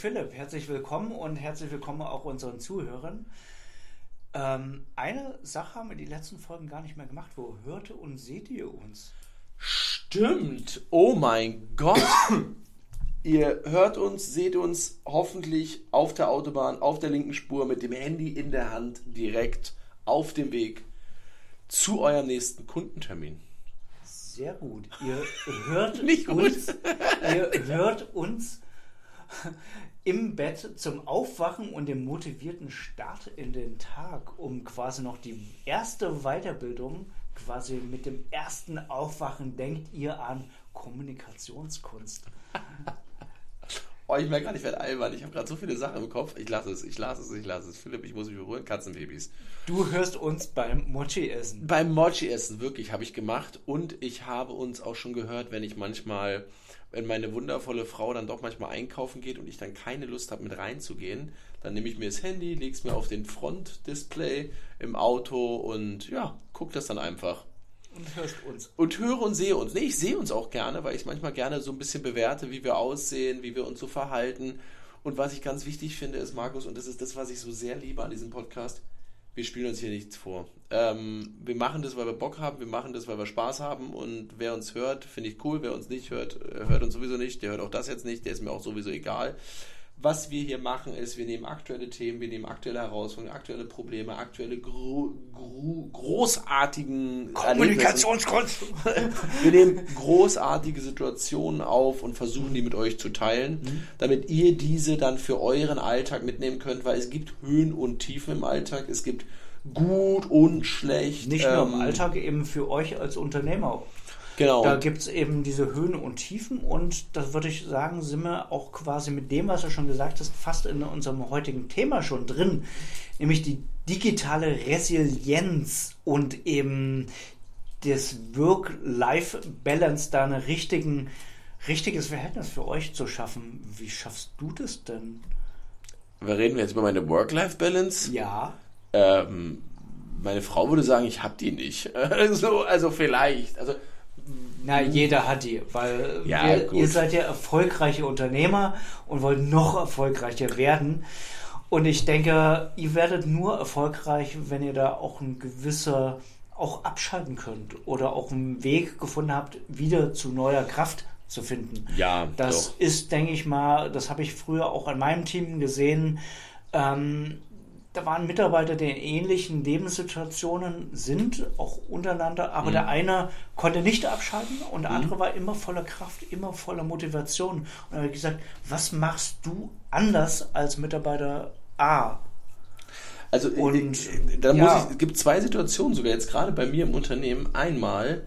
Philipp, herzlich willkommen und herzlich willkommen auch unseren Zuhörern. Eine Sache haben wir die letzten Folgen gar nicht mehr gemacht. Wo hört und seht ihr uns? Stimmt. Oh mein Gott. Ihr hört uns, seht uns hoffentlich auf der Autobahn, auf der linken Spur mit dem Handy in der Hand direkt auf dem Weg zu eurem nächsten Kundentermin. Sehr gut. Ihr hört Nicht gut. Ihr hört uns im Bett zum Aufwachen und dem motivierten Start in den Tag, um quasi noch die erste Weiterbildung, quasi mit dem ersten Aufwachen denkt ihr an Kommunikationskunst. Oh, ich merke gerade, ich werde albern. Ich habe gerade so viele Sachen im Kopf. Ich lasse es. Philipp, ich muss mich beruhigen. Katzenbabys. Du hörst uns beim Mochi-Essen. Beim Mochi-Essen, wirklich, habe ich gemacht. Und ich habe uns auch schon gehört, wenn meine wundervolle Frau dann doch manchmal einkaufen geht und ich dann keine Lust habe, mit reinzugehen, dann nehme ich mir das Handy, lege es mir auf den Frontdisplay im Auto und ja, gucke das dann einfach. Und hörst uns. Und höre und sehe uns. Nee, ich sehe uns auch gerne, weil ich es manchmal gerne so ein bisschen bewerte, wie wir aussehen, wie wir uns so verhalten. Und was ich ganz wichtig finde, ist, Markus, und das ist das, was ich so sehr liebe an diesem Podcast, wir spielen uns hier nichts vor. Wir machen das, weil wir Bock haben, wir machen das, weil wir Spaß haben und wer uns hört, finde ich cool, wer uns nicht hört, hört uns sowieso nicht, der hört auch das jetzt nicht, der ist mir auch sowieso egal. Was wir hier machen ist, wir nehmen aktuelle Themen, wir nehmen aktuelle Herausforderungen, aktuelle Probleme, aktuelle großartigen Kommunikationskunst. Wir nehmen großartige Situationen auf und versuchen die mit euch zu teilen, damit ihr diese dann für euren Alltag mitnehmen könnt, weil es gibt Höhen und Tiefen im Alltag, es gibt gut und schlecht. Nicht nur im Alltag, eben für euch als Unternehmer. Genau. Da gibt es eben diese Höhen und Tiefen und das würde ich sagen, sind wir auch quasi mit dem, was du schon gesagt hast, fast in unserem heutigen Thema schon drin, nämlich die digitale Resilienz und eben das Work-Life-Balance, da ein richtiges Verhältnis für euch zu schaffen. Wie schaffst du das denn? Reden wir jetzt über meine Work-Life-Balance? Ja. Meine Frau würde sagen, ich habe die nicht. Also vielleicht. Also na, jeder hat die, weil ja, ihr seid ja erfolgreiche Unternehmer und wollt noch erfolgreicher werden. Und ich denke, ihr werdet nur erfolgreich, wenn ihr da auch auch abschalten könnt oder auch einen Weg gefunden habt, wieder zu neuer Kraft zu finden. Ja, das doch. ist, denke ich mal, das habe ich früher auch an meinem Team gesehen. Da waren Mitarbeiter, die in ähnlichen Lebenssituationen sind, auch untereinander, aber der eine konnte nicht abschalten und der andere war immer voller Kraft, immer voller Motivation. Und er hat gesagt, was machst du anders als Mitarbeiter A? Also es gibt zwei Situationen sogar jetzt gerade bei mir im Unternehmen. Einmal,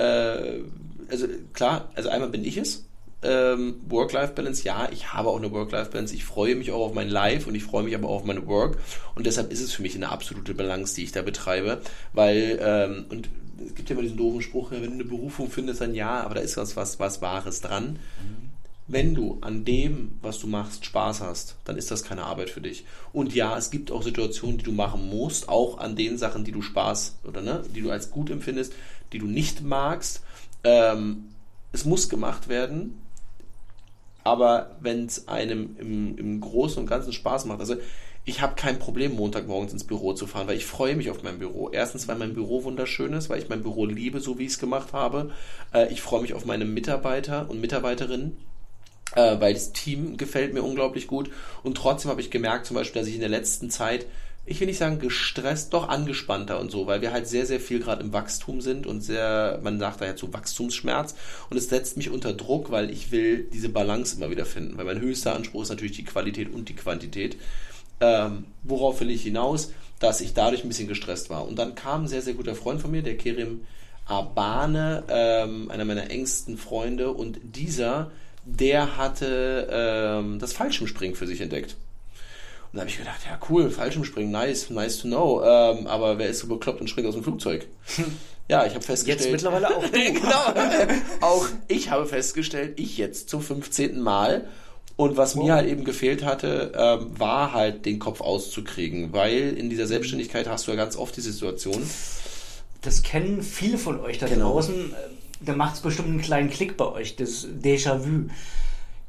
einmal bin ich es. Work-Life-Balance, ja, ich habe auch eine Work-Life-Balance, ich freue mich auch auf mein Life und ich freue mich aber auch auf meine Work und deshalb ist es für mich eine absolute Balance, die ich da betreibe, weil, und es gibt ja immer diesen doofen Spruch, wenn du eine Berufung findest, dann ja, aber da ist was Wahres dran. Wenn du an dem, was du machst, Spaß hast, dann ist das keine Arbeit für dich. Und ja, es gibt auch Situationen, die du machen musst, auch an den Sachen, die du Spaß die du als gut empfindest, die du nicht magst. Es muss gemacht werden. Aber wenn es einem im Großen und Ganzen Spaß macht, also ich habe kein Problem, Montagmorgens ins Büro zu fahren, weil ich freue mich auf mein Büro. Erstens, weil mein Büro wunderschön ist, weil ich mein Büro liebe, so wie ich es gemacht habe. Ich freue mich auf meine Mitarbeiter und Mitarbeiterinnen, weil das Team gefällt mir unglaublich gut. Und trotzdem habe ich gemerkt, zum Beispiel, dass ich in der letzten Zeit, ich will nicht sagen gestresst, doch angespannter und so, weil wir halt sehr, sehr viel gerade im Wachstum sind und man sagt da ja zu Wachstumsschmerz und es setzt mich unter Druck, weil ich will diese Balance immer wieder finden, weil mein höchster Anspruch ist natürlich die Qualität und die Quantität. Worauf will ich hinaus? Dass ich dadurch ein bisschen gestresst war. Und dann kam ein sehr, sehr guter Freund von mir, der Kerim Abane, einer meiner engsten Freunde und der hatte das Fallschirmspringen für sich entdeckt. Und da habe ich gedacht, ja cool, Fallschirmspringen, nice to know, aber wer ist so bekloppt und springt aus dem Flugzeug? Ja, ich habe festgestellt... Jetzt mittlerweile auch du. Genau, auch ich habe festgestellt, ich jetzt zum 15. Mal. Und was mir halt eben gefehlt hatte, war halt den Kopf auszukriegen, weil in dieser Selbstständigkeit hast du ja ganz oft die Situation... Das kennen viele von euch da draußen, da macht es bestimmt einen kleinen Klick bei euch, das Déjà-vu.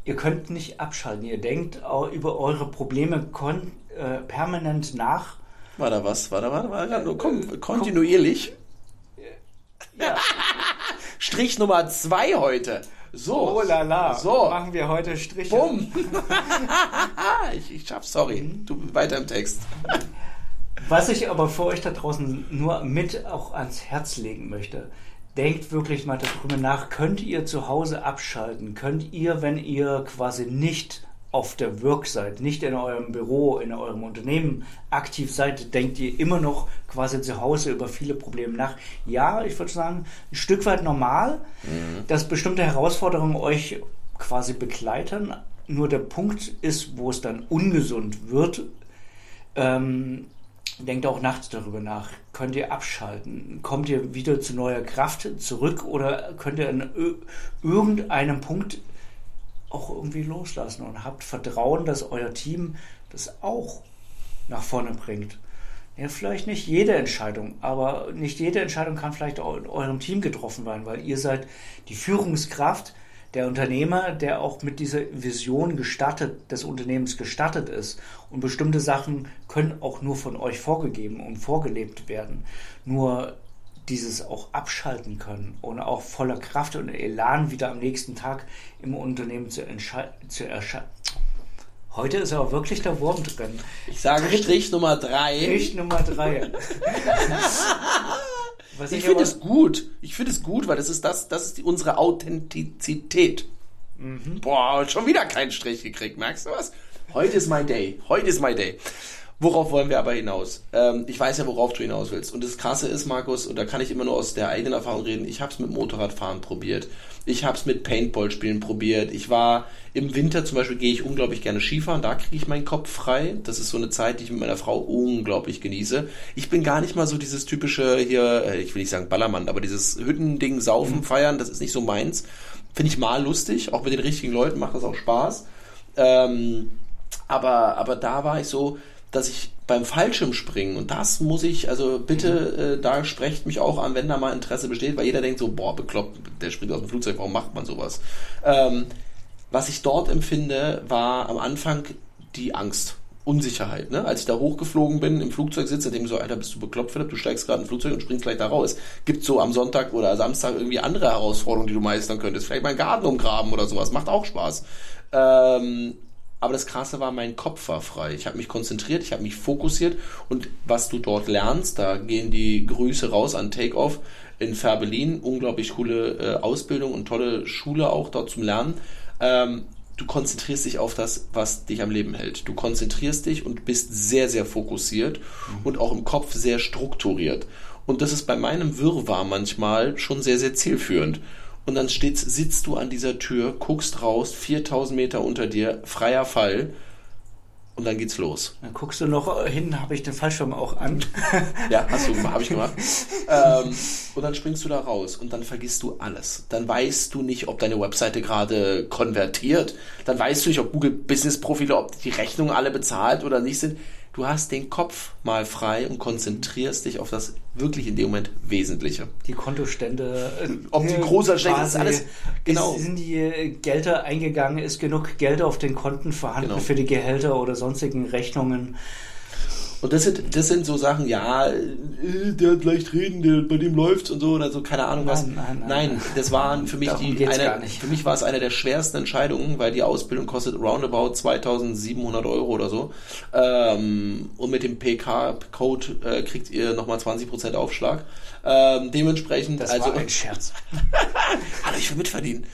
ihr könnt nicht abschalten. Ihr denkt auch über eure Probleme permanent nach. War da was? Komm, kontinuierlich. Ja. Strich Nummer 2 heute. So. Oh la la. So. Machen wir heute Striche. Bumm. ich schaff's, sorry. Du weiter im Text. Was ich aber für euch da draußen nur mit auch ans Herz legen möchte, denkt wirklich mal darüber nach, könnt ihr zu Hause abschalten? Könnt ihr, wenn ihr quasi nicht auf der Work seid, nicht in eurem Büro, in eurem Unternehmen aktiv seid, denkt ihr immer noch quasi zu Hause über viele Probleme nach? Ja, ich würde sagen, ein Stück weit normal, dass bestimmte Herausforderungen euch quasi begleiten. Nur der Punkt ist, wo es dann ungesund wird, denkt auch nachts darüber nach. Könnt ihr abschalten? Kommt ihr wieder zu neuer Kraft zurück oder könnt ihr an irgendeinem Punkt auch irgendwie loslassen und habt Vertrauen, dass euer Team das auch nach vorne bringt? Ja, vielleicht nicht jede Entscheidung, aber nicht jede Entscheidung kann vielleicht auch in eurem Team getroffen werden, weil ihr seid die Führungskraft, der Unternehmer, der auch mit dieser Vision des Unternehmens gestartet ist. Und bestimmte Sachen können auch nur von euch vorgegeben und vorgelebt werden. Nur dieses auch abschalten können und auch voller Kraft und Elan wieder am nächsten Tag im Unternehmen zu erscheinen. Heute ist aber wirklich der Wurm drin. Ich sage Strich Nummer 3. Strich Nummer 3. Ich finde es gut. Ich finde es gut, weil das ist unsere Authentizität. Boah, schon wieder keinen Strich gekriegt, merkst du was? Heute ist my day. Worauf wollen wir aber hinaus? Ich weiß ja, worauf du hinaus willst. Und das Krasse ist, Markus, und da kann ich immer nur aus der eigenen Erfahrung reden, ich habe es mit Motorradfahren probiert. Ich habe es mit Paintball-Spielen probiert. Ich war im Winter zum Beispiel, gehe ich unglaublich gerne Skifahren. Da kriege ich meinen Kopf frei. Das ist so eine Zeit, die ich mit meiner Frau unglaublich genieße. Ich bin gar nicht mal so dieses typische hier, ich will nicht sagen Ballermann, aber dieses Hüttending, Saufen, Feiern, das ist nicht so meins. Finde ich mal lustig. Auch mit den richtigen Leuten macht das auch Spaß. Aber da war ich so, dass ich beim Fallschirmspringen, und das muss ich, also bitte, da sprecht mich auch an, wenn da mal Interesse besteht, weil jeder denkt so, boah, bekloppt, der springt aus dem Flugzeug, warum macht man sowas? Was ich dort empfinde, war am Anfang die Angst, Unsicherheit. Ne? Als ich da hochgeflogen bin, im Flugzeug sitze, denke ich so, Alter, bist du bekloppt, Philipp, du steigst gerade in ein Flugzeug und springst gleich da raus. Gibt so am Sonntag oder Samstag irgendwie andere Herausforderungen, die du meistern könntest. Vielleicht mal einen Garten umgraben oder sowas, macht auch Spaß. Aber das Krasse war, mein Kopf war frei. Ich habe mich konzentriert, ich habe mich fokussiert und was du dort lernst, da gehen die Grüße raus an Takeoff in Fährberlin. Unglaublich coole Ausbildung und tolle Schule auch dort zum Lernen. Du konzentrierst dich auf das, was dich am Leben hält. Du konzentrierst dich und bist sehr, sehr fokussiert und auch im Kopf sehr strukturiert. Und das ist bei meinem Wirrwarr manchmal schon sehr, sehr zielführend. Und dann sitzt du an dieser Tür, guckst raus, 4000 Meter unter dir, freier Fall und dann geht's los. Dann guckst du noch hin, habe ich den Fallschirm auch an. Ja, habe ich gemacht. Und dann springst du da raus und dann vergisst du alles. Dann weißt du nicht, ob deine Webseite gerade konvertiert. Dann weißt du nicht, ob Google Business Profile, ob die Rechnungen alle bezahlt oder nicht sind. Du hast den Kopf mal frei und konzentrierst dich auf das wirklich in dem Moment Wesentliche. Die Kontostände. Ob die großer Stände, das ist alles. Genau. Sind die Gelder eingegangen? Ist genug Geld auf den Konten vorhanden für die Gehälter oder sonstigen Rechnungen? Und das sind so Sachen, ja, der hat leicht reden, bei dem läuft's und so oder so, keine Ahnung was. Nein, das waren für mich für mich war es eine der schwersten Entscheidungen, weil die Ausbildung kostet roundabout 2.700 € oder so. Und mit dem PK-Code kriegt ihr nochmal 20% Aufschlag. Dementsprechend. Das war ein Scherz. Hallo, ich will mitverdienen.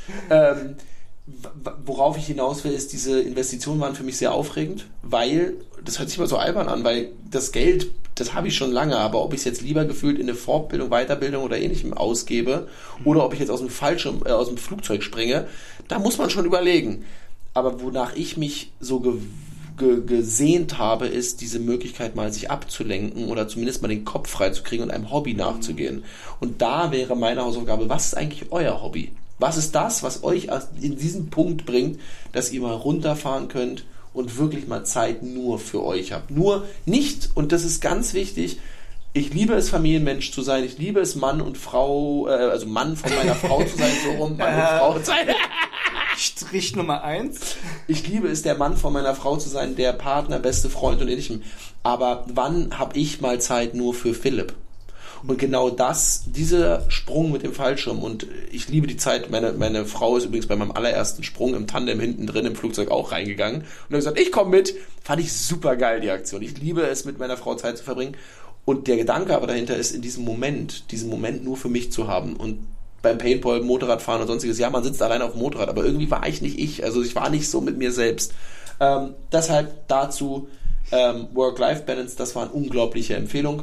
Worauf ich hinaus will, ist, diese Investitionen waren für mich sehr aufregend, weil, das hört sich mal so albern an, weil das Geld, das habe ich schon lange, aber ob ich es jetzt lieber gefühlt in eine Fortbildung, Weiterbildung oder ähnlichem ausgebe oder ob ich jetzt aus dem Flugzeug springe, da muss man schon überlegen. Aber wonach ich mich so gesehnt habe, ist diese Möglichkeit mal sich abzulenken oder zumindest mal den Kopf frei zu kriegen und einem Hobby nachzugehen. Und da wäre meine Hausaufgabe, was ist eigentlich euer Hobby? Was ist das, was euch in diesen Punkt bringt, dass ihr mal runterfahren könnt und wirklich mal Zeit nur für euch habt? Nur nicht, und das ist ganz wichtig, ich liebe es, Familienmensch zu sein, ich liebe es, Mann und Frau, also Mann von meiner Frau zu sein, so rum, Mann und Frau zu sein. Strich Nummer 1. Ich liebe es, der Mann von meiner Frau zu sein, der Partner, beste Freund und ähnlichem. Aber wann habe ich mal Zeit nur für Philipp? Und genau dieser Sprung mit dem Fallschirm, und ich liebe die Zeit, meine Frau ist übrigens bei meinem allerersten Sprung im Tandem hinten drin im Flugzeug auch reingegangen und hat gesagt, ich komme mit. Fand ich super geil, die Aktion. Ich liebe es, mit meiner Frau Zeit zu verbringen. Und der Gedanke aber dahinter ist, in diesen Moment nur für mich zu haben. Und beim Paintball, Motorradfahren und sonstiges, ja, man sitzt alleine auf dem Motorrad, aber irgendwie war ich nicht ich. Also ich war nicht so mit mir selbst. Deshalb dazu Work-Life-Balance, das war eine unglaubliche Empfehlung,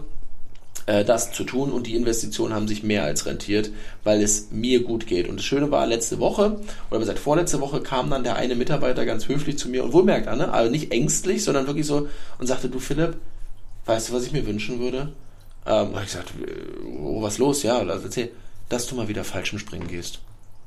das zu tun, und die Investitionen haben sich mehr als rentiert, weil es mir gut geht. Und das Schöne war, letzte Woche, oder besser vorletzte Woche, kam dann der eine Mitarbeiter ganz höflich zu mir und wohlmerkt, Anne, also nicht ängstlich, sondern wirklich so, und sagte, du Philipp, weißt du, was ich mir wünschen würde? Habe ich gesagt, oh, was los? Ja, also erzähl, dass du mal wieder Fallschirmspringen gehst.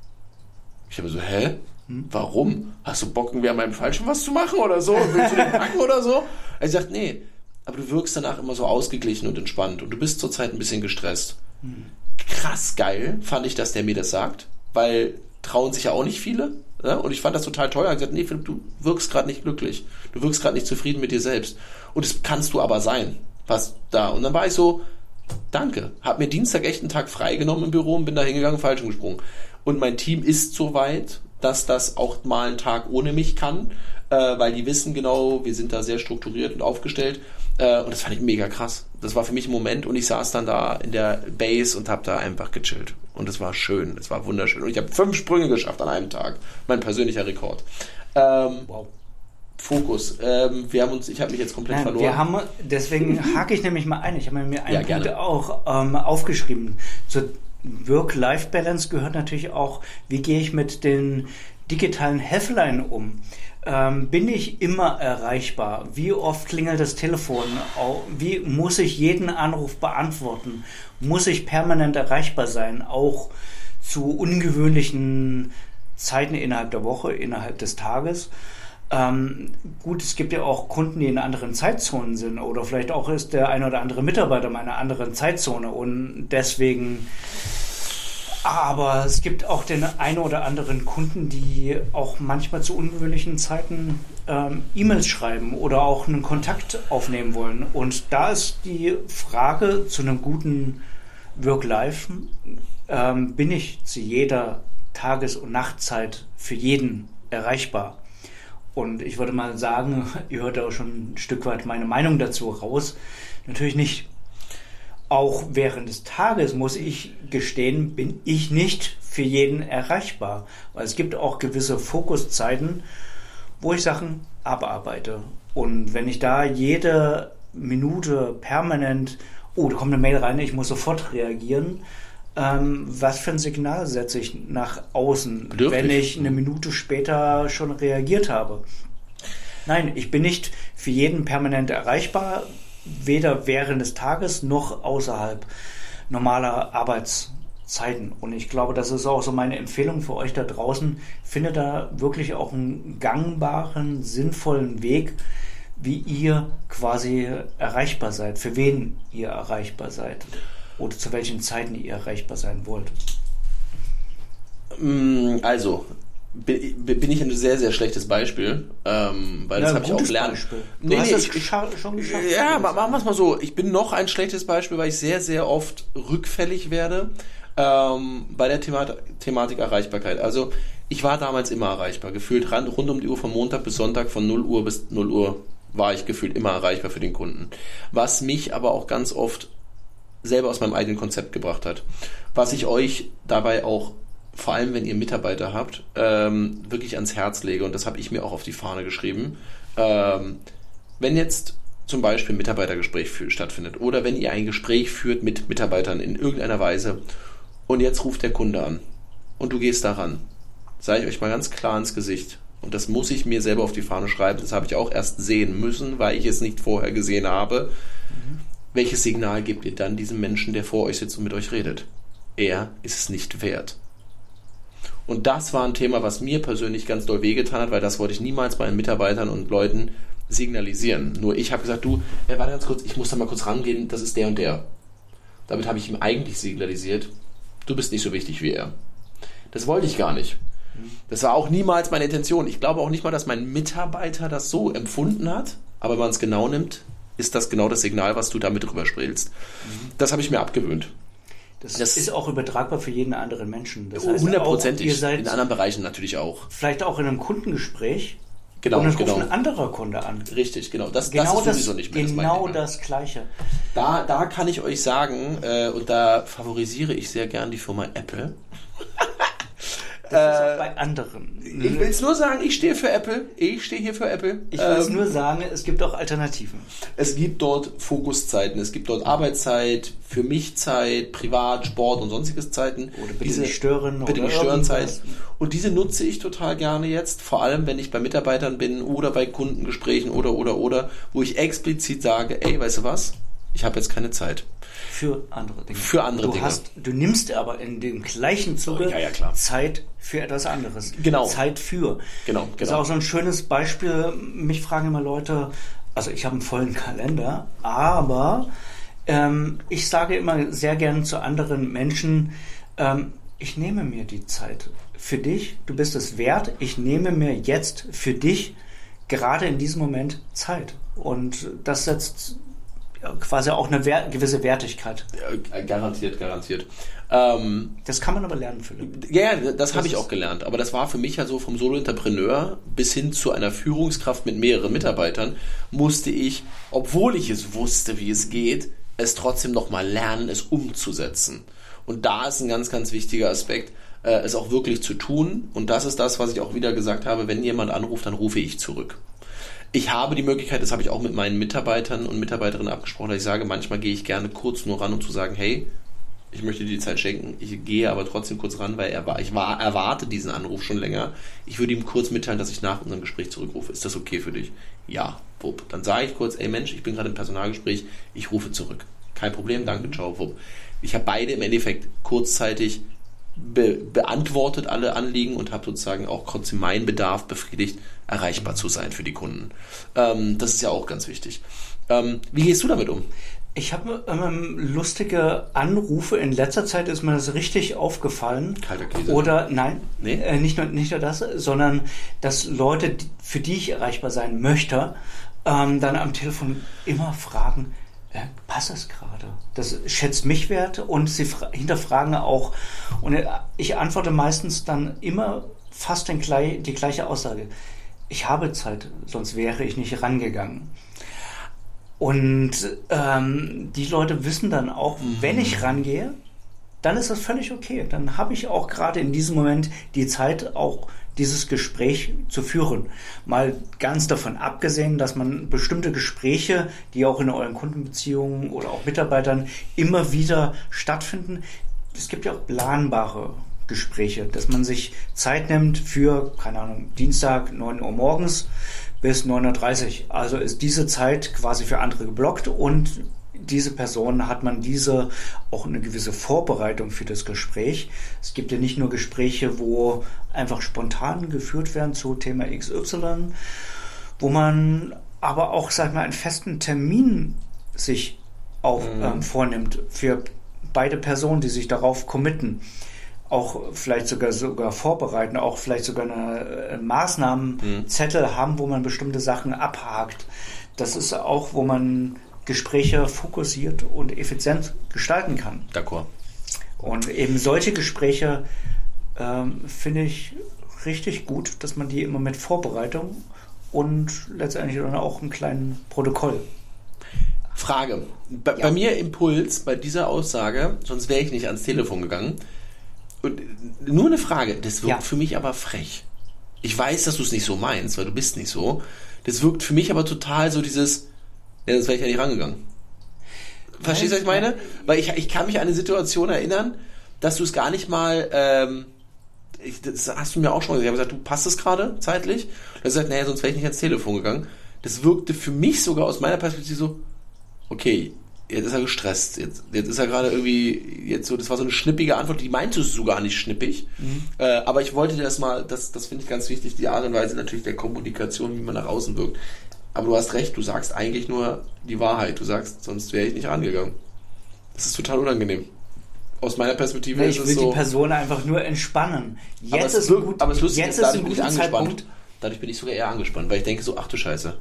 Ich habe so, hä? Warum? Hast du Bock, irgendwie an meinem Fallschirm was zu machen oder so? Willst du den packen oder so? Er sagt, nee, aber du wirkst danach immer so ausgeglichen und entspannt und du bist zurzeit ein bisschen gestresst. Krass geil fand ich, dass der mir das sagt, weil trauen sich ja auch nicht viele. Ja? Und ich fand das total toll. Er hat gesagt, nee, Philipp, du wirkst gerade nicht glücklich. Du wirkst gerade nicht zufrieden mit dir selbst. Und das kannst du aber sein. Was da? Und dann war ich so, danke. Hab mir Dienstag echt einen Tag freigenommen im Büro und bin da hingegangen, Fallschirm gesprungen. Und mein Team ist so weit, dass das auch mal einen Tag ohne mich kann, weil die wissen genau, wir sind da sehr strukturiert und aufgestellt. Und das fand ich mega krass. Das war für mich ein Moment, und ich saß dann da in der Base und habe da einfach gechillt. Und es war schön, es war wunderschön. Und ich habe 5 Sprünge geschafft an einem Tag. Mein persönlicher Rekord. Wow. Fokus. Ich habe mich jetzt komplett verloren. Deswegen hake ich nämlich mal ein. Ich habe mir einen Punkt auch aufgeschrieben. Zur Work-Life-Balance gehört natürlich auch, wie gehe ich mit den digitalen Helflein um? Bin ich immer erreichbar? Wie oft klingelt das Telefon? Wie muss ich jeden Anruf beantworten? Muss ich permanent erreichbar sein? Auch zu ungewöhnlichen Zeiten innerhalb der Woche, innerhalb des Tages? Gut, es gibt ja auch Kunden, die in anderen Zeitzonen sind, oder vielleicht auch ist der ein oder andere Mitarbeiter in einer anderen Zeitzone und deswegen. Aber es gibt auch den einen oder anderen Kunden, die auch manchmal zu ungewöhnlichen Zeiten E-Mails schreiben oder auch einen Kontakt aufnehmen wollen. Und da ist die Frage zu einem guten Work-Life, bin ich zu jeder Tages- und Nachtzeit für jeden erreichbar? Und ich würde mal sagen, ihr hört auch schon ein Stück weit meine Meinung dazu raus. Natürlich nicht. Auch während des Tages, muss ich gestehen, bin ich nicht für jeden erreichbar. Weil es gibt auch gewisse Fokuszeiten, wo ich Sachen abarbeite. Und wenn ich da jede Minute permanent, da kommt eine Mail rein, ich muss sofort reagieren, was für ein Signal setze ich nach außen, wenn ich eine Minute später schon reagiert habe? Nein, ich bin nicht für jeden permanent erreichbar, weder während des Tages noch außerhalb normaler Arbeitszeiten. Und ich glaube, das ist auch so meine Empfehlung für euch da draußen. Findet da wirklich auch einen gangbaren, sinnvollen Weg, wie ihr quasi erreichbar seid, für wen ihr erreichbar seid oder zu welchen Zeiten ihr erreichbar sein wollt. Also, bin ich ein sehr, sehr schlechtes Beispiel, weil das habe ich auch gelernt. Du hast das schon geschafft. Ja, machen wir es mal so. Ich bin noch ein schlechtes Beispiel, weil ich sehr, sehr oft rückfällig werde bei der Thematik Erreichbarkeit. Also ich war damals immer erreichbar, gefühlt rund um die Uhr von Montag bis Sonntag, von 0 Uhr bis 0 Uhr war ich gefühlt immer erreichbar für den Kunden. Was mich aber auch ganz oft selber aus meinem eigenen Konzept gebracht hat. Was ich euch dabei auch, vor allem wenn ihr Mitarbeiter habt, wirklich ans Herz lege, und das habe ich mir auch auf die Fahne geschrieben, wenn jetzt zum Beispiel ein Mitarbeitergespräch stattfindet oder wenn ihr ein Gespräch führt mit Mitarbeitern in irgendeiner Weise und jetzt ruft der Kunde an und du gehst daran, sage ich euch mal ganz klar ins Gesicht, und das muss ich mir selber auf die Fahne schreiben, das habe ich auch erst sehen müssen, weil ich es nicht vorher gesehen habe. Welches Signal gebt ihr dann diesem Menschen, der vor euch sitzt und mit euch redet? Er ist es nicht wert. Und das war ein Thema, was mir persönlich ganz doll wehgetan hat, weil das wollte ich niemals meinen Mitarbeitern und Leuten signalisieren. Nur ich habe gesagt, warte ganz kurz, ich muss da mal kurz rangehen, das ist der und der. Damit habe ich ihm eigentlich signalisiert, du bist nicht so wichtig wie er. Das wollte ich gar nicht. Das war auch niemals meine Intention. Ich glaube auch nicht mal, dass mein Mitarbeiter das so empfunden hat, aber wenn man es genau nimmt, ist das genau das Signal, was du damit drüber spielst. Das habe ich mir abgewöhnt. Das ist auch übertragbar für jeden anderen Menschen. Das heißt, hundertprozentig. Ihr seid in anderen Bereichen natürlich auch. vielleicht auch in einem Kundengespräch. Genau, und dann ruft ein anderer Kunde an. Richtig, genau. Das ist sowieso nicht mehr genau das Gleiche. Da kann ich euch sagen, und da favorisiere ich sehr gern die Firma Apple. Das ist auch bei anderen. Ich will es nur sagen, ich stehe für Apple. Ich stehe hier für Apple. Ich will es nur sagen, es gibt auch Alternativen. Es gibt dort Fokuszeiten, es gibt dort Arbeitszeit, für mich Zeit, Privat, Sport und sonstiges Zeiten. Oder bitte nicht stören. Bitte nicht stören Zeit. Und diese nutze ich total gerne jetzt, vor allem wenn ich bei Mitarbeitern bin oder bei Kundengesprächen oder, wo ich explizit sage, ey, weißt du was? Ich habe jetzt keine Zeit. Für andere Dinge. Für andere Dinge. Du nimmst aber in dem gleichen Zuge klar. Zeit für etwas anderes. Genau. Zeit für. Genau. Das ist auch so ein schönes Beispiel. Mich fragen immer Leute, also ich habe einen vollen Kalender, aber ich sage immer sehr gern zu anderen Menschen, ich nehme mir die Zeit für dich, du bist es wert, ich nehme mir jetzt für dich gerade in diesem Moment Zeit. Und das setzt quasi auch eine gewisse Wertigkeit. Ja, garantiert. Das kann man aber lernen, Philipp. Ja, das habe ich auch gelernt. Aber das war für mich ja so vom Solo-Entrepreneur bis hin zu einer Führungskraft mit mehreren Mitarbeitern, musste ich, obwohl ich es wusste, wie es geht, es trotzdem nochmal lernen, es umzusetzen. Und da ist ein ganz, ganz wichtiger Aspekt, es auch wirklich zu tun. Und das ist das, was ich auch wieder gesagt habe, wenn jemand anruft, dann rufe ich zurück. Ich habe die Möglichkeit, das habe ich auch mit meinen Mitarbeitern und Mitarbeiterinnen abgesprochen, dass ich sage, manchmal gehe ich gerne kurz nur ran, um zu sagen, hey, ich möchte dir die Zeit schenken, ich gehe aber trotzdem kurz ran, weil ich erwarte diesen Anruf schon länger. Ich würde ihm kurz mitteilen, dass ich nach unserem Gespräch zurückrufe. Ist das okay für dich? Ja, wupp. Dann sage ich kurz, ey Mensch, ich bin gerade im Personalgespräch, ich rufe zurück. Kein Problem, danke, ciao, wupp. Ich habe beide im Endeffekt kurzzeitig beantwortet, alle Anliegen, und habe sozusagen auch trotzdem meinen Bedarf befriedigt, erreichbar zu sein für die Kunden. Das ist ja auch ganz wichtig. Wie gehst du damit um? Ich habe lustige Anrufe. In letzter Zeit ist mir das richtig aufgefallen. Kalter Käse. Oder nein, nee? Nicht nur das, sondern dass Leute, für die ich erreichbar sein möchte, dann am Telefon immer fragen, passt das gerade? Das schätzt mich wert, und sie hinterfragen auch. Und ich antworte meistens dann immer fast die gleiche Aussage. Ich habe Zeit, sonst wäre ich nicht rangegangen. Und die Leute wissen dann auch, wenn ich rangehe, dann ist das völlig okay. Dann habe ich auch gerade in diesem Moment die Zeit, auch dieses Gespräch zu führen. Mal ganz davon abgesehen, dass man bestimmte Gespräche, die auch in euren Kundenbeziehungen oder auch Mitarbeitern immer wieder stattfinden, es gibt ja auch planbare Gespräche, dass man sich Zeit nimmt für, keine Ahnung, Dienstag 9 Uhr morgens bis 9:30 Uhr. Also ist diese Zeit quasi für andere geblockt, und diese Person hat man auch eine gewisse Vorbereitung für das Gespräch. Es gibt ja nicht nur Gespräche, wo einfach spontan geführt werden zu Thema XY, wo man aber auch, sag mal, einen festen Termin sich auch vornimmt für beide Personen, die sich darauf committen. Auch vielleicht sogar vorbereiten, auch vielleicht sogar einen Maßnahmenzettel haben, wo man bestimmte Sachen abhakt. Das ist auch, wo man Gespräche fokussiert und effizient gestalten kann. D'accord. Und eben solche Gespräche finde ich richtig gut, dass man die immer mit Vorbereitung und letztendlich dann auch einem kleinen Protokoll. Frage. Bei mir Impuls, bei dieser Aussage, sonst wäre ich nicht ans Telefon gegangen. Und nur eine Frage, das wirkt für mich aber frech. Ich weiß, dass du es nicht so meinst, weil du bist nicht so. Das wirkt für mich aber total so dieses, sonst wäre ich ja nicht rangegangen. Verstehst du, was ich meine? Weil ich kann mich an eine Situation erinnern, dass du es gar nicht mal, das hast du mir auch schon gesagt, ich habe gesagt, du passt es gerade zeitlich? Und er hat gesagt, naja, sonst wäre ich nicht ans Telefon gegangen. Das wirkte für mich sogar aus meiner Perspektive so, okay, jetzt ist er gestresst, jetzt ist er gerade irgendwie, das war so eine schnippige Antwort, die meintest du gar nicht schnippig, aber ich wollte dir das mal, das finde ich ganz wichtig, die Art und Weise natürlich der Kommunikation, wie man nach außen wirkt. Aber du hast recht, du sagst eigentlich nur die Wahrheit, du sagst, sonst wäre ich nicht rangegangen. Das ist total unangenehm. aus meiner Perspektive ich will die Person einfach nur entspannen. Jetzt ist ein guter Zeitpunkt. Dadurch bin ich sogar eher angespannt, weil ich denke so, ach du Scheiße.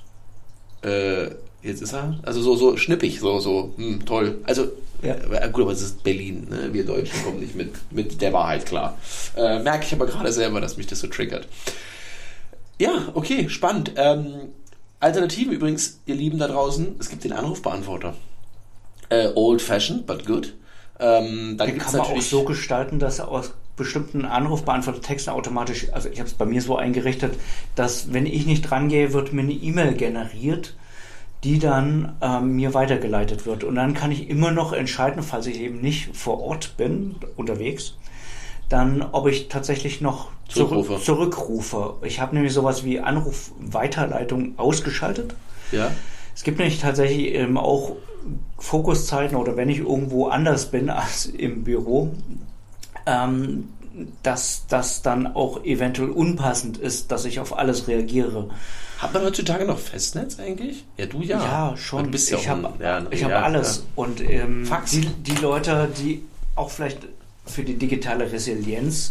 Jetzt ist er, also so schnippig, toll. Also, gut, aber es ist Berlin, ne? Wir Deutschen kommen nicht mit der Wahrheit klar. Merke ich aber gerade selber, dass mich das so triggert. Ja, okay, spannend. Alternative übrigens, ihr Lieben da draußen, es gibt den Anrufbeantworter. Old fashioned, but good. Den kann man auch so gestalten, dass aus bestimmten Anrufbeantworter-Texten automatisch, also ich habe es bei mir so eingerichtet, dass wenn ich nicht drangehe, wird mir eine E-Mail generiert, die dann mir weitergeleitet wird. Und dann kann ich immer noch entscheiden, falls ich eben nicht vor Ort bin, unterwegs, dann ob ich tatsächlich noch zurückrufe. Ich habe nämlich sowas wie Anrufweiterleitung ausgeschaltet. Ja. Es gibt nämlich tatsächlich eben auch Fokuszeiten oder wenn ich irgendwo anders bin als im Büro, dass das dann auch eventuell unpassend ist, dass ich auf alles reagiere. Hat man heutzutage noch Festnetz eigentlich? Ja, du ja. Ja, schon. Du bist ja ich habe alles. Ja. Und die Leute, die auch vielleicht für die digitale Resilienz,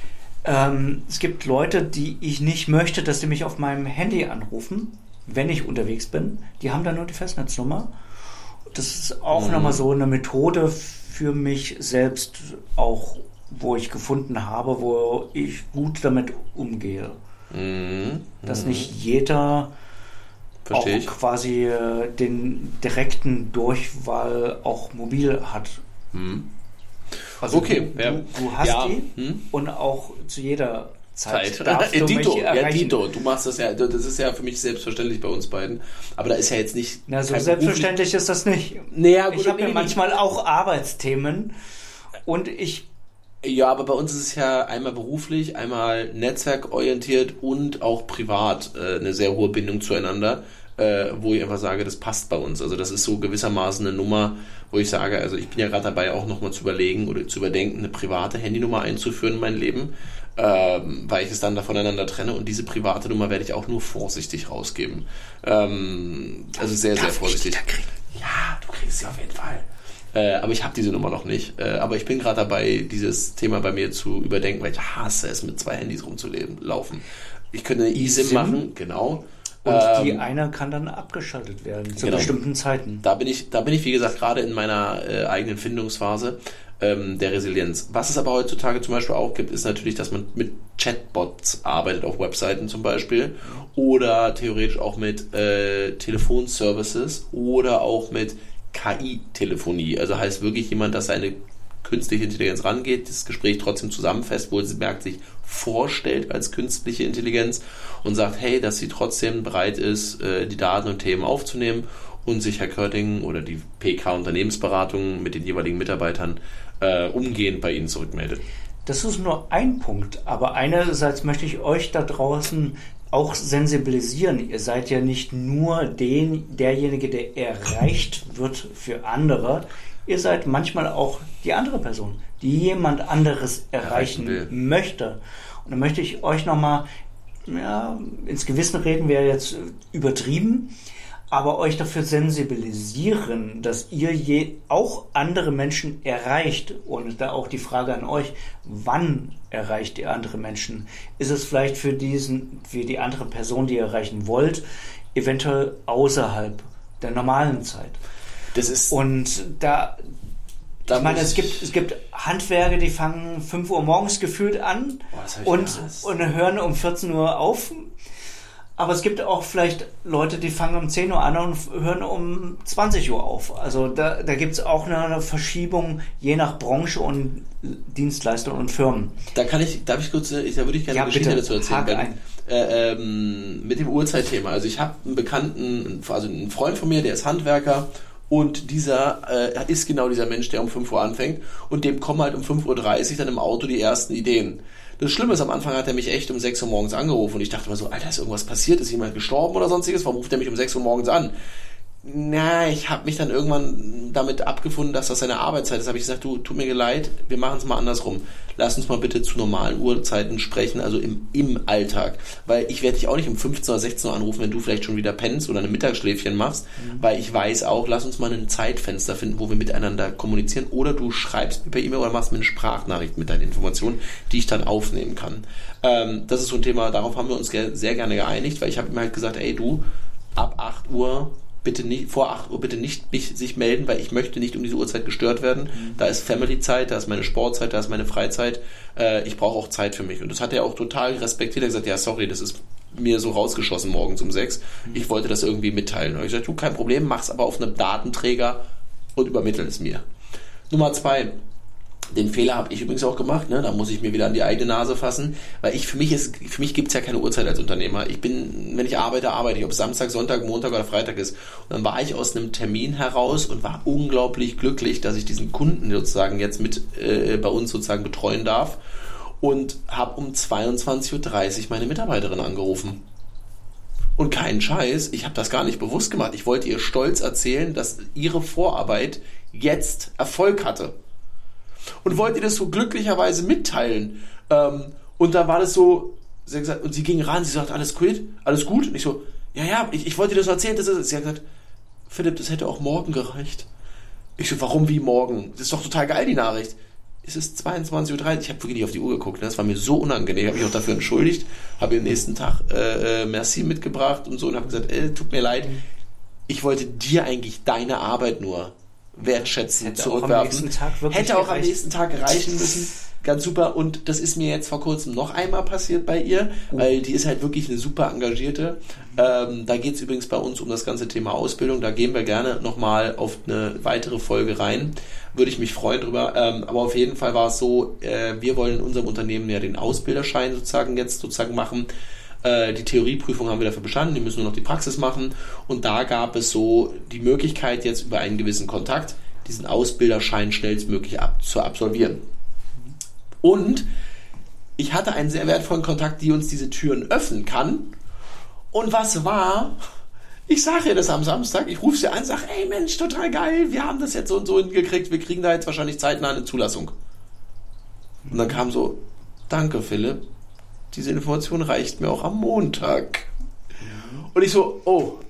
es gibt Leute, die ich nicht möchte, dass die mich auf meinem Handy anrufen, wenn ich unterwegs bin. Die haben dann nur die Festnetznummer. Das ist auch nochmal so eine Methode für mich selbst, auch wo ich gefunden habe, wo ich gut damit umgehe. Dass nicht jeder auch quasi den direkten Durchwahl auch mobil hat. Also okay, du hast die und auch zu jeder Zeit. Dito, du machst das ja, das ist ja für mich selbstverständlich bei uns beiden. Aber da ist ja jetzt nicht. Na, so selbstverständlich ist das nicht. Naja, gut, ich habe ja manchmal auch Arbeitsthemen und ja, aber bei uns ist es ja einmal beruflich, einmal netzwerkorientiert und auch privat eine sehr hohe Bindung zueinander, wo ich einfach sage, das passt bei uns. Also das ist so gewissermaßen eine Nummer, wo ich sage, also ich bin ja gerade dabei, auch nochmal zu überlegen oder zu überdenken, eine private Handynummer einzuführen in mein Leben, weil ich es dann da voneinander trenne und diese private Nummer werde ich auch nur vorsichtig rausgeben. Also sehr, sehr vorsichtig. Ja, du kriegst sie auf jeden Fall. Aber ich habe diese Nummer noch nicht. Aber ich bin gerade dabei, dieses Thema bei mir zu überdenken, weil ich hasse es, mit 2 Handys rumzulaufen. Ich könnte eine eSIM machen, genau. Und die eine kann dann abgeschaltet werden zu bestimmten Zeiten. Da bin ich, wie gesagt, gerade in meiner eigenen Findungsphase der Resilienz. Was es aber heutzutage zum Beispiel auch gibt, ist natürlich, dass man mit Chatbots arbeitet, auf Webseiten zum Beispiel, oder theoretisch auch mit Telefonservices oder auch mit KI-Telefonie. Also heißt wirklich jemand, dass seine künstliche Intelligenz rangeht, das Gespräch trotzdem zusammenfasst, wo sie merkt, sich vorstellt als künstliche Intelligenz und sagt, hey, dass sie trotzdem bereit ist, die Daten und Themen aufzunehmen und sich Herr Körting oder die PK-Unternehmensberatung mit den jeweiligen Mitarbeitern umgehend bei Ihnen zurückmeldet. Das ist nur ein Punkt, aber einerseits möchte ich euch da draußen auch sensibilisieren. Ihr seid ja nicht nur derjenige, der erreicht wird für andere. Ihr seid manchmal auch die andere Person, die jemand anderes erreichen möchte. Und dann möchte ich euch nochmal, ins Gewissen reden wäre jetzt übertrieben, aber euch dafür sensibilisieren, dass ihr auch andere Menschen erreicht. Und da auch die Frage an euch, wann erreicht ihr andere Menschen? Ist es vielleicht für die andere Person, die ihr erreichen wollt, eventuell außerhalb der normalen Zeit? Und ich meine, es gibt Handwerker, die fangen 5 Uhr morgens gefühlt an und hören um 14 Uhr auf. Aber es gibt auch vielleicht Leute, die fangen um 10 Uhr an und hören um 20 Uhr auf. Also da gibt es auch eine Verschiebung je nach Branche und Dienstleister und Firmen. Da würde ich gerne eine Geschichte dazu erzählen. Mit dem Uhrzeitthema. Also ich habe einen Bekannten, also einen Freund von mir, der ist Handwerker. Und dieser ist genau dieser Mensch, der um 5 Uhr anfängt. Und dem kommen halt um 5.30 Uhr dann im Auto die ersten Ideen. Das Schlimme ist, am Anfang hat er mich echt um 6 Uhr morgens angerufen. Und ich dachte mir so, Alter, ist irgendwas passiert? Ist jemand gestorben oder sonstiges? Warum ruft er mich um 6 Uhr morgens an? Na, ich habe mich dann irgendwann damit abgefunden, dass das seine Arbeitszeit ist. Habe ich gesagt, du, tut mir leid, wir machen es mal andersrum. Lass uns mal bitte zu normalen Uhrzeiten sprechen, also im Alltag. Weil ich werde dich auch nicht um 15 oder 16 Uhr anrufen, wenn du vielleicht schon wieder pennst oder ein Mittagsschläfchen machst, weil ich weiß auch, lass uns mal ein Zeitfenster finden, wo wir miteinander kommunizieren, oder du schreibst mir per E-Mail oder machst mir eine Sprachnachricht mit deinen Informationen, die ich dann aufnehmen kann. Das ist so ein Thema, darauf haben wir uns sehr gerne geeinigt, weil ich habe ihm halt gesagt, ey du, ab 8 Uhr bitte nicht, vor 8 Uhr bitte nicht sich melden, weil ich möchte nicht um diese Uhrzeit gestört werden. Da ist Family-Zeit, da ist meine Sportzeit, da ist meine Freizeit. Ich brauche auch Zeit für mich. Und das hat er auch total respektiert. Er hat gesagt, ja, sorry, das ist mir so rausgeschossen morgens um 6. Ich wollte das irgendwie mitteilen. Und ich gesagt, du, kein Problem, mach's aber auf einem Datenträger und übermittel es mir. Nummer 2. Den Fehler habe ich übrigens auch gemacht, ne? Da muss ich mir wieder an die eigene Nase fassen, weil für mich gibt es ja keine Uhrzeit als Unternehmer. Wenn ich arbeite, arbeite ich, ob es Samstag, Sonntag, Montag oder Freitag ist. Und dann war ich aus einem Termin heraus und war unglaublich glücklich, dass ich diesen Kunden sozusagen jetzt mit bei uns sozusagen betreuen darf, und habe um 22.30 Uhr meine Mitarbeiterin angerufen. Und keinen Scheiß, ich habe das gar nicht bewusst gemacht. Ich wollte ihr stolz erzählen, dass ihre Vorarbeit jetzt Erfolg hatte. Und wollte ihr das so glücklicherweise mitteilen. Und da war das so, sie hat gesagt, und sie ging ran, sie sagt, alles gut? Und ich so, ja, ich wollte dir das erzählen. Sie hat gesagt, Philipp, das hätte auch morgen gereicht. Ich so, warum wie morgen? Das ist doch total geil, die Nachricht. Es ist 22.30 Uhr, ich habe wirklich nicht auf die Uhr geguckt, das war mir so unangenehm, ich habe mich auch dafür entschuldigt, habe ihr am nächsten Tag Merci mitgebracht und so und habe gesagt, tut mir leid, ich wollte dir eigentlich deine Arbeit nur wertschätzen, zurückwerfen. Hätte auch am nächsten Tag reichen müssen. Ganz super. Und das ist mir jetzt vor kurzem noch einmal passiert bei ihr, weil die ist halt wirklich eine super Engagierte. Da geht es übrigens bei uns um das ganze Thema Ausbildung. Da gehen wir gerne nochmal auf eine weitere Folge rein. Würde ich mich freuen drüber. Aber auf jeden Fall war es so, wir wollen in unserem Unternehmen ja den Ausbilderschein sozusagen machen. Die Theorieprüfung haben wir dafür bestanden, die müssen nur noch die Praxis machen, und da gab es so die Möglichkeit, jetzt über einen gewissen Kontakt diesen Ausbilderschein schnellstmöglich zu absolvieren. Und ich hatte einen sehr wertvollen Kontakt, die uns diese Türen öffnen kann. Und was war? Ich sage ihr das am Samstag, ich rufe sie an und sage, ey Mensch, total geil, wir haben das jetzt so und so hingekriegt, wir kriegen da jetzt wahrscheinlich zeitnah eine Zulassung. Und dann kam so, danke Philipp, diese Information reicht mir auch am Montag. Und ich so,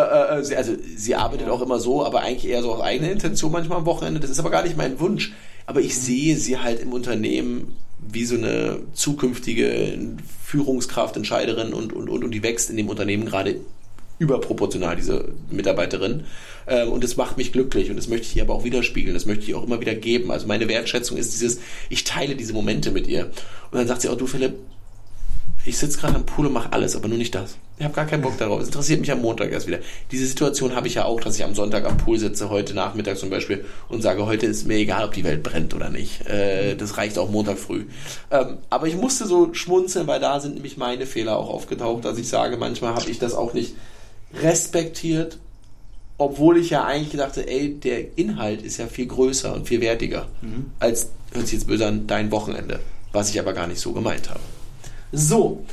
sie arbeitet auch immer so, aber eigentlich eher so aus eigener Intention manchmal am Wochenende. Das ist aber gar nicht mein Wunsch. Aber ich sehe sie halt im Unternehmen wie so eine zukünftige Führungskraft, Entscheiderin und die wächst in dem Unternehmen gerade überproportional, diese Mitarbeiterin. Und das macht mich glücklich und das möchte ich ihr aber auch widerspiegeln, das möchte ich auch immer wieder geben. Also meine Wertschätzung ist ich teile diese Momente mit ihr. Und dann sagt sie auch, du Philipp, ich sitze gerade am Pool und mache alles, aber nur nicht das. Ich habe gar keinen Bock darauf. Es interessiert mich am Montag erst wieder. Diese Situation habe ich ja auch, dass ich am Sonntag am Pool sitze, heute Nachmittag zum Beispiel, und sage, heute ist mir egal, ob die Welt brennt oder nicht. Das reicht auch Montag früh. Aber ich musste so schmunzeln, weil da sind nämlich meine Fehler auch aufgetaucht, dass ich sage, manchmal habe ich das auch nicht respektiert, obwohl ich ja eigentlich dachte, ey, der Inhalt ist ja viel größer und viel wertiger als, hört sich jetzt böse an, dein Wochenende. Was ich aber gar nicht so gemeint habe. So,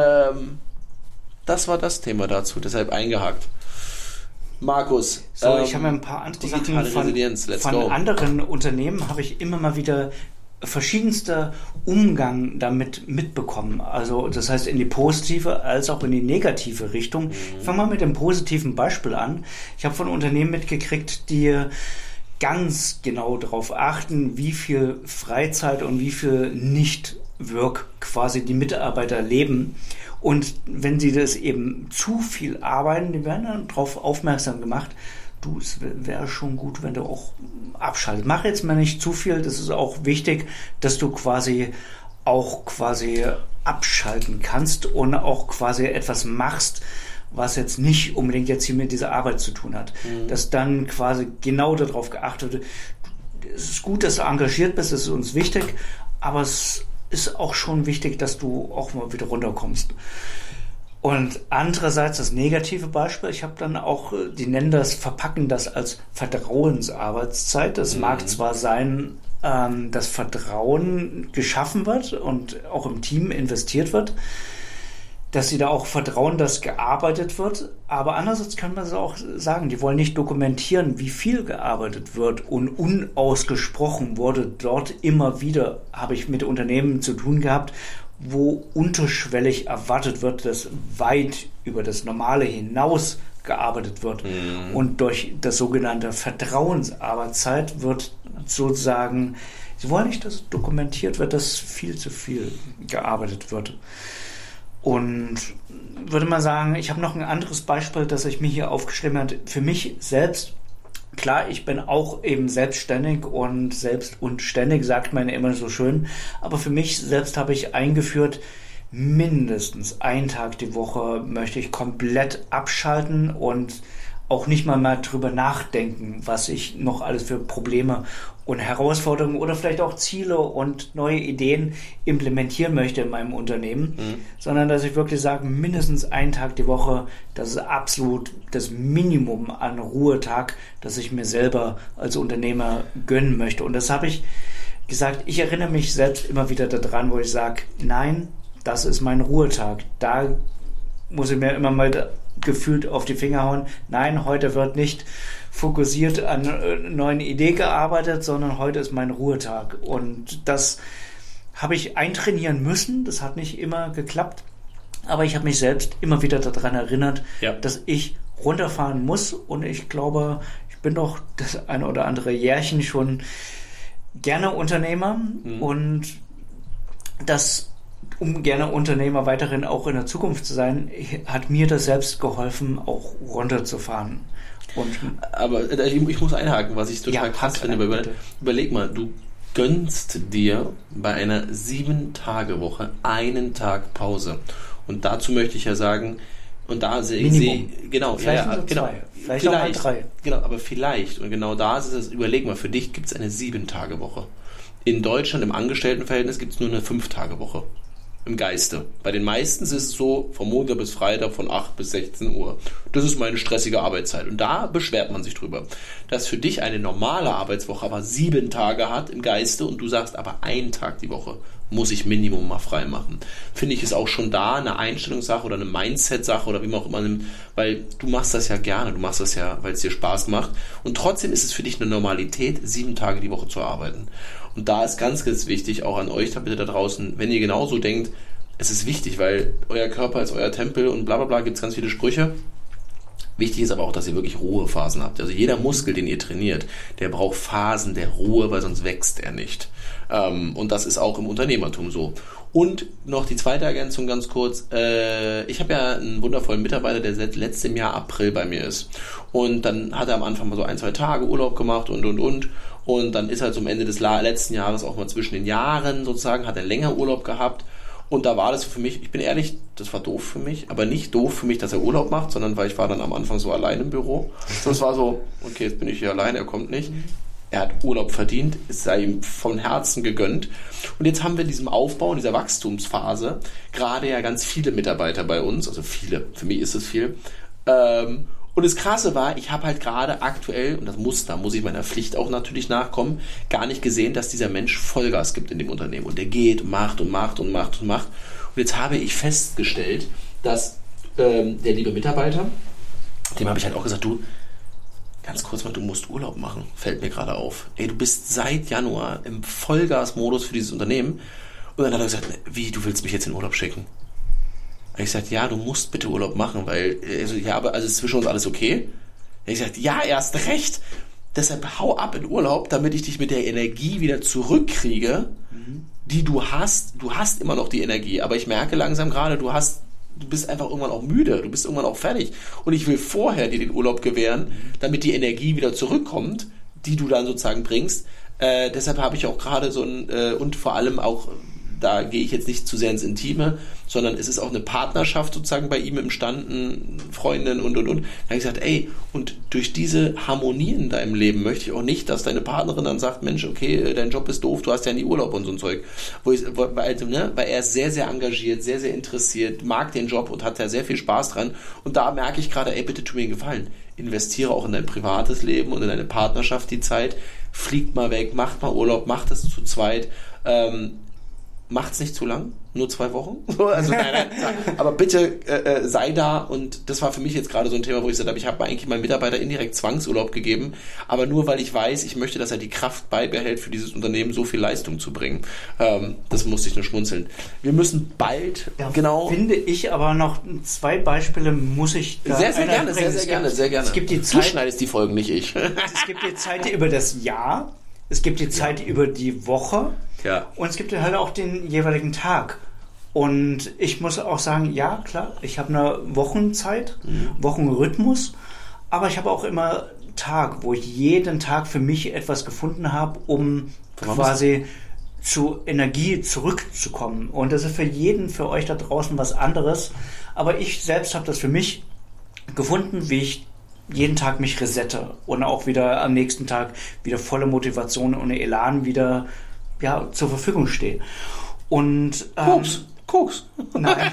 das war das Thema dazu, deshalb eingehakt. Markus. So, ich habe ein paar andere Sachen von anderen Unternehmen, habe ich immer mal wieder verschiedenster Umgang damit mitbekommen. Also das heißt in die positive als auch in die negative Richtung. Ich fange mal mit dem positiven Beispiel an. Ich habe von Unternehmen mitgekriegt, die ganz genau darauf achten, wie viel Freizeit und wie viel Nicht-Work quasi die Mitarbeiter leben. Und wenn sie das eben zu viel arbeiten, die werden dann darauf aufmerksam gemacht, du, es wäre schon gut, wenn du auch abschaltest. Mach jetzt mal nicht zu viel, das ist auch wichtig, dass du quasi abschalten kannst und auch quasi etwas machst, was jetzt nicht unbedingt jetzt hier mit dieser Arbeit zu tun hat. Dass dann quasi genau darauf geachtet wird. Es ist gut, dass du engagiert bist, das ist uns wichtig, aber es ist auch schon wichtig, dass du auch mal wieder runterkommst. Und andererseits das negative Beispiel, ich habe dann auch, verpacken das als Vertrauensarbeitszeit. Das mag zwar sein, dass Vertrauen geschaffen wird und auch im Team investiert wird. dass sie da auch vertrauen, dass gearbeitet wird. Aber andererseits kann man es auch sagen, die wollen nicht dokumentieren, wie viel gearbeitet wird. Und unausgesprochen wurde dort immer wieder, habe ich mit Unternehmen zu tun gehabt, wo unterschwellig erwartet wird, dass weit über das Normale hinaus gearbeitet wird. Und durch das sogenannte Vertrauensarbeitszeit wird sozusagen, sie wollen nicht, dass es dokumentiert wird, dass viel zu viel gearbeitet wird. Und würde mal sagen, ich habe noch ein anderes Beispiel, das ich mir hier aufgeschrieben habe. Für mich selbst, klar, ich bin auch eben selbstständig und selbst und ständig, sagt man immer so schön. Aber für mich selbst habe ich eingeführt, mindestens einen Tag die Woche möchte ich komplett abschalten und auch nicht mal drüber nachdenken, was ich noch alles für Probleme und Herausforderungen oder vielleicht auch Ziele und neue Ideen implementieren möchte in meinem Unternehmen, sondern dass ich wirklich sage, mindestens einen Tag die Woche, das ist absolut das Minimum an Ruhetag, das ich mir selber als Unternehmer gönnen möchte. Und das habe ich gesagt, ich erinnere mich selbst immer wieder daran, wo ich sage, nein, das ist mein Ruhetag. Da muss ich mir immer mal gefühlt auf die Finger hauen. Nein, heute wird nicht fokussiert an neuen Ideen gearbeitet, sondern heute ist mein Ruhetag. Und das habe ich eintrainieren müssen. Das hat nicht immer geklappt. Aber ich habe mich selbst immer wieder daran erinnert, dass ich runterfahren muss. Und ich glaube, ich bin doch das ein oder andere Jährchen schon gerne Unternehmer. Und das, um gerne Unternehmer weiterhin auch in der Zukunft zu sein, hat mir das selbst geholfen, auch runterzufahren. Aber ich muss einhaken, was ich total krass finde. Überleg mal, du gönnst dir bei einer 7-Tage-Woche einen Tag Pause. Und dazu möchte ich ja sagen, und da sehe ich, genau, vielleicht auch mal 3. Genau, aber vielleicht, und genau da ist es, überleg mal, für dich gibt es eine 7-Tage-Woche. In Deutschland im Angestelltenverhältnis gibt es nur eine 5-Tage-Woche. Im Geiste. Bei den meisten ist es so, von Montag bis Freitag von 8 bis 16 Uhr. Das ist meine stressige Arbeitszeit. Und da beschwert man sich drüber. Dass für dich eine normale Arbeitswoche aber 7 Tage hat im Geiste und du sagst, aber einen Tag die Woche muss ich Minimum mal frei machen. Finde ich, ist auch schon da eine Einstellungssache oder eine Mindset-Sache oder wie man auch immer nimmt, weil du machst das ja gerne, du machst das ja, weil es dir Spaß macht. Und trotzdem ist es für dich eine Normalität, 7 Tage die Woche zu arbeiten. Und da ist ganz, ganz wichtig, auch an euch da bitte da draußen, wenn ihr genauso denkt, es ist wichtig, weil euer Körper ist euer Tempel und bla bla bla, gibt es ganz viele Sprüche. Wichtig ist aber auch, dass ihr wirklich Ruhephasen habt. Also jeder Muskel, den ihr trainiert, der braucht Phasen der Ruhe, weil sonst wächst er nicht. Und das ist auch im Unternehmertum so. Und noch die zweite Ergänzung ganz kurz. Ich habe ja einen wundervollen Mitarbeiter, der seit letztem Jahr April bei mir ist. Und dann hat er am Anfang mal so 1-2 Tage Urlaub gemacht und. Und dann ist er zum Ende des letzten Jahres auch mal zwischen den Jahren sozusagen, hat er länger Urlaub gehabt. Und da war das für mich, ich bin ehrlich, das war doof für mich, aber nicht doof für mich, dass er Urlaub macht, sondern weil ich war dann am Anfang so allein im Büro. So, es war so, okay, jetzt bin ich hier allein, er kommt nicht. Er hat Urlaub verdient, es sei ihm von Herzen gegönnt. Und jetzt haben wir in diesem Aufbau, in dieser Wachstumsphase, gerade ja ganz viele Mitarbeiter bei uns, also viele, für mich ist es viel. Und das Krasse war, ich habe halt gerade aktuell, und da muss ich meiner Pflicht auch natürlich nachkommen, gar nicht gesehen, dass dieser Mensch Vollgas gibt in dem Unternehmen. Und der geht und macht und macht und macht und macht. Und jetzt habe ich festgestellt, dass der liebe Mitarbeiter, dem habe ich halt auch gesagt, du, ganz kurz mal, du musst Urlaub machen, fällt mir gerade auf. Ey, du bist seit Januar im Vollgasmodus für dieses Unternehmen. Und dann hat er gesagt, wie, du willst mich jetzt in Urlaub schicken? Und ich sagte, ja, du musst bitte Urlaub machen, weil, aber ist zwischen uns alles okay? Und ich sagte, ja, erst recht. Deshalb hau ab in Urlaub, damit ich dich mit der Energie wieder zurückkriege, die du hast. Du hast immer noch die Energie, aber ich merke langsam gerade, du bist einfach irgendwann auch müde, du bist irgendwann auch fertig. Und ich will vorher dir den Urlaub gewähren, damit die Energie wieder zurückkommt, die du dann sozusagen bringst. Deshalb habe ich auch gerade so und vor allem auch, da gehe ich jetzt nicht zu sehr ins Intime, sondern es ist auch eine Partnerschaft sozusagen bei ihm entstanden, Freundin und. Da habe ich gesagt, ey, und durch diese Harmonie in deinem Leben möchte ich auch nicht, dass deine Partnerin dann sagt, Mensch, okay, dein Job ist doof, du hast ja nie Urlaub und so ein Zeug. Weil er ist sehr, sehr engagiert, sehr, sehr interessiert, mag den Job und hat ja sehr viel Spaß dran. Und da merke ich gerade, ey, bitte tu mir einen Gefallen. Investiere auch in dein privates Leben und in deine Partnerschaft die Zeit. Fliegt mal weg, macht mal Urlaub, macht das zu zweit. macht's nicht zu lang, nur 2 Wochen. Also nein. Aber bitte sei da, und das war für mich jetzt gerade so ein Thema, wo ich gesagt habe, ich habe eigentlich meinem Mitarbeiter indirekt Zwangsurlaub gegeben, aber nur weil ich weiß, ich möchte, dass er die Kraft beibehält, für dieses Unternehmen so viel Leistung zu bringen. Das musste ich nur schmunzeln. Wir müssen bald, Finde ich aber noch 2 Beispiele, muss ich da sehr gerne. Es gibt die Du Zeit, schneidest die Folgen, nicht ich. es gibt die Zeit über das Jahr, es gibt die Zeit über die Woche. Ja. Und es gibt halt auch den jeweiligen Tag. Und ich muss auch sagen, ja, klar, ich habe eine Wochenzeit, Wochenrhythmus, aber ich habe auch immer Tag, wo ich jeden Tag für mich etwas gefunden habe, um quasi zu Energie zurückzukommen. Und das ist für euch da draußen was anderes. Aber ich selbst habe das für mich gefunden, wie ich jeden Tag mich resette und auch wieder am nächsten Tag wieder volle Motivation und Elan wieder zur Verfügung stehe. Und Koks. Nein.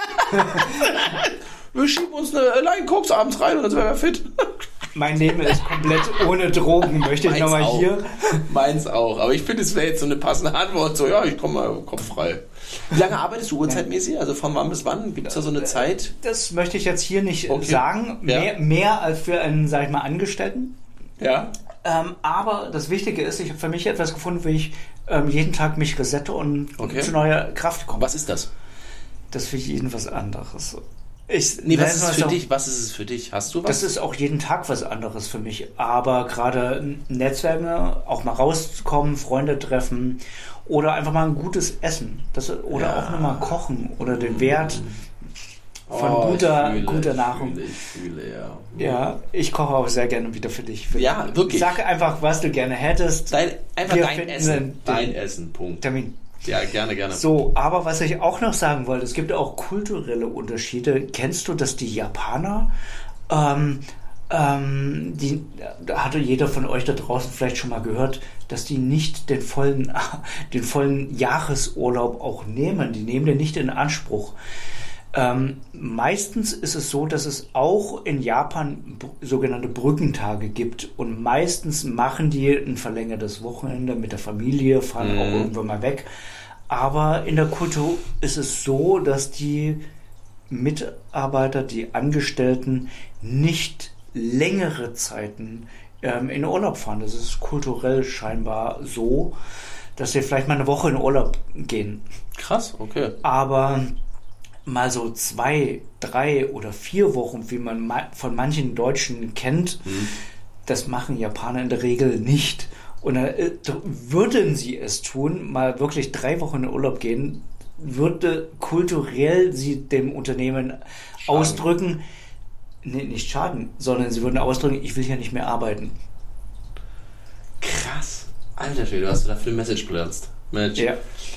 Wir schieben uns eine Line Koks abends rein und dann sind wir fit. Mein Leben ist komplett ohne Drogen, möchte ich nochmal hier. Meins auch. Aber ich finde, es wäre jetzt so eine passende Antwort. So, ja, ich komme mal Kopf frei. Wie lange arbeitest du uhrzeitmäßig? Also von wann bis wann? Gibt es da so eine Zeit? Das möchte ich jetzt hier nicht sagen. Mehr als für einen, sag ich mal, Angestellten. Ja. Aber das Wichtige ist, ich habe für mich etwas gefunden, wie ich jeden Tag mich resette und zu neuer Kraft komme. Was ist das? Das ist für jeden was anderes. Was ist es für dich? Was ist es für dich? Hast du was? Das ist auch jeden Tag was anderes für mich. Aber gerade Netzwerke, auch mal rauszukommen, Freunde treffen oder einfach mal ein gutes Essen. Oder auch nur mal kochen oder den Wert von guter Nahrung. Ich fühle, ja. Ich koche auch sehr gerne wieder für dich. Ja, wirklich. Sag einfach, was du gerne hättest. Dein Essen, Punkt. Termin. Ja, gerne. So, aber was ich auch noch sagen wollte, es gibt auch kulturelle Unterschiede. Kennst du, dass die Japaner, da hatte jeder von euch da draußen vielleicht schon mal gehört, dass die nicht den vollen Jahresurlaub auch nehmen. Die nehmen den nicht in Anspruch. Meistens ist es so, dass es auch in Japan sogenannte Brückentage gibt und meistens machen die ein verlängertes Wochenende mit der Familie, fahren auch irgendwann mal weg. Aber in der Kultur ist es so, dass die Mitarbeiter, die Angestellten nicht längere Zeiten in Urlaub fahren. Das ist kulturell scheinbar so, dass sie vielleicht mal eine Woche in Urlaub gehen. Krass, okay. Aber mal so 2, 3 oder 4 Wochen, wie man von manchen Deutschen kennt, das machen Japaner in der Regel nicht. Und würden sie es tun, mal wirklich 3 Wochen in Urlaub gehen, würde kulturell sie dem Unternehmen ausdrücken, nicht schaden, sondern sie würden ausdrücken, ich will hier nicht mehr arbeiten. Krass. Alter Schwede, was du da für eine Message planst. Mensch. Ja.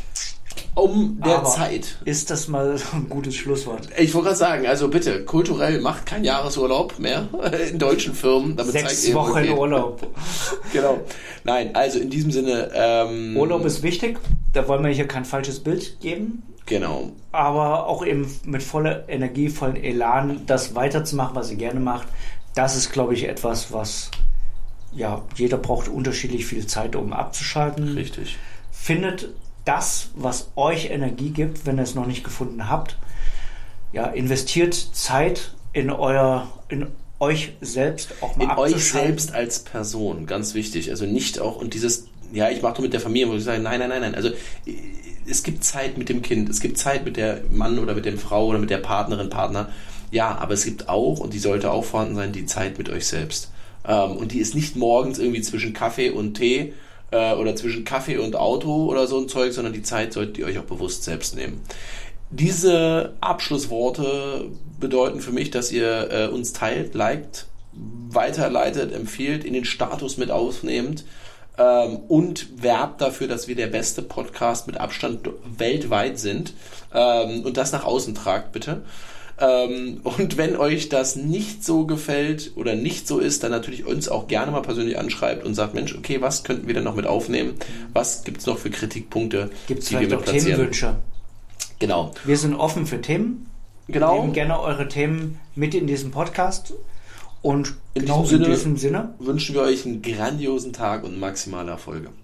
Zeit. Ist das mal ein gutes Schlusswort? Ich wollte gerade sagen, also bitte, kulturell macht kein Jahresurlaub mehr in deutschen Firmen. Damit 6 Wochen Urlaub. Genau. Nein, also in diesem Sinne... Urlaub ist wichtig, da wollen wir hier kein falsches Bild geben. Genau. Aber auch eben mit voller Energie, vollen Elan, das weiterzumachen, was ihr gerne macht, das ist, glaube ich, etwas, was jeder braucht unterschiedlich viel Zeit, um abzuschalten. Richtig. Findet das, was euch Energie gibt, wenn ihr es noch nicht gefunden habt. Ja, investiert Zeit in euch selbst auch mal abzuschalten. In euch selbst als Person, ganz wichtig. Also nicht auch, und dieses, ich mache doch mit der Familie, wo ich sage, nein. Also es gibt Zeit mit dem Kind, es gibt Zeit mit der Mann oder mit der Frau oder mit der Partnerin, Partner. Ja, aber es gibt auch, und die sollte auch vorhanden sein, die Zeit mit euch selbst. Und die ist nicht morgens irgendwie zwischen Kaffee und Tee, oder zwischen Kaffee und Auto oder so ein Zeug, sondern die Zeit solltet ihr euch auch bewusst selbst nehmen. Diese Abschlussworte bedeuten für mich, dass ihr uns teilt, liked, weiterleitet, empfiehlt, in den Status mit aufnehmt und werbt dafür, dass wir der beste Podcast mit Abstand weltweit sind und das nach außen tragt, bitte. Und wenn euch das nicht so gefällt oder nicht so ist, dann natürlich uns auch gerne mal persönlich anschreibt und sagt, Mensch, okay, was könnten wir denn noch mit aufnehmen? Was gibt es noch für Kritikpunkte, die wir mit platzieren? Themenwünsche? Genau. Wir sind offen für Themen. Genau. Wir nehmen gerne eure Themen mit in diesem Podcast. Und in diesem Sinne wünschen wir euch einen grandiosen Tag und maximale Erfolge.